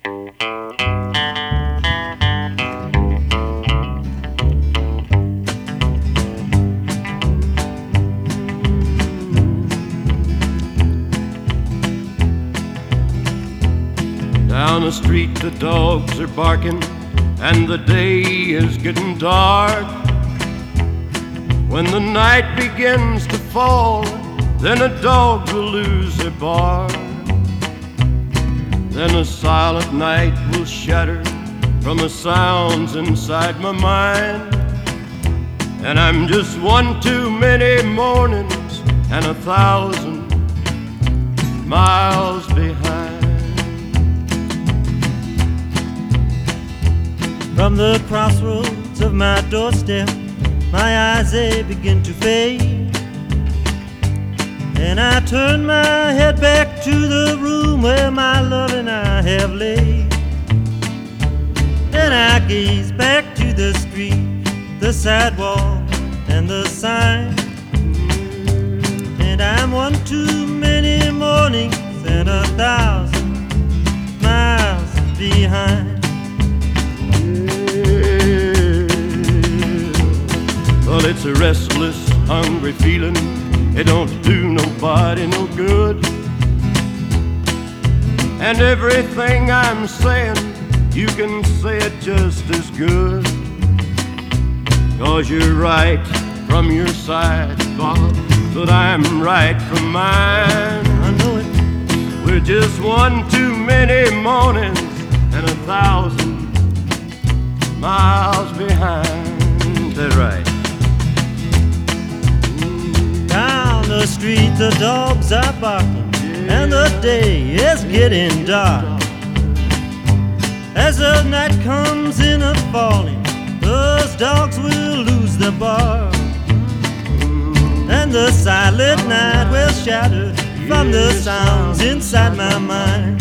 Down the street the dogs are barking and the day is getting dark. When the night begins to fall, then the dogs will lose their bark. Then a silent night will shatter from the sounds inside my mind. And I'm just one too many mornings and 1,000 miles behind. From the crossroads of my doorstep, my eyes they begin to fade, and I turn my head back to the room where my love and I have laid. Then I gaze back to the street, the sidewalk and the sign, and I'm one too many mornings and 1,000 miles behind. Well, it's a restless, hungry feeling. It don't do nobody no good. And everything I'm saying, you can say it just as good. 'Cause you're right from your side, Bob, but I'm right from mine. I know it. We're just one too many mornings and 1,000 miles behind. That's right. Down the street the dogs are barking, and the day is getting dark. As the night comes in a falling, those dogs will lose their bark, and the silent night will shatter from the sounds inside my mind.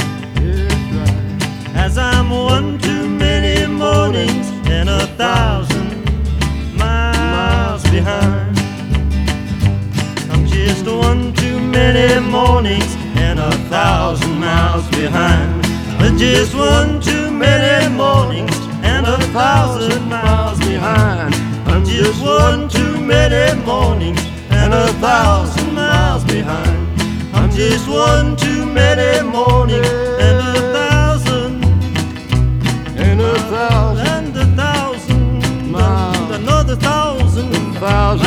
As I'm one too many mornings and 1,000 miles behind. I'm just one too many mornings and 1,000 miles behind. Just one too many mornings and 1,000 miles behind. I'm just one too many mornings and 1,000 miles behind. I'm just one too many mornings and 1,000 And 1,000 and 1,000 miles. Another 1,000 miles.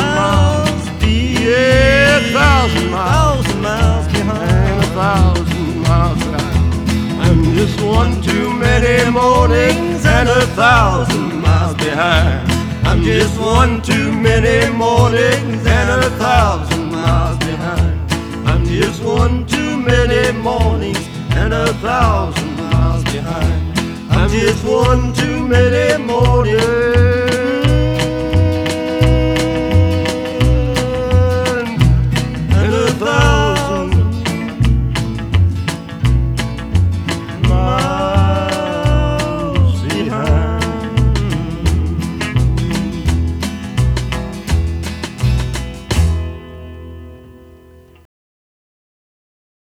Yeah, 1,000 miles. 1,000 miles behind. And 1,000 miles behind. I'm just one too many mornings and 1,000 miles behind. I'm just one too many mornings and 1,000 miles behind. I'm just one too many mornings and 1,000 miles behind. I'm just one too many mornings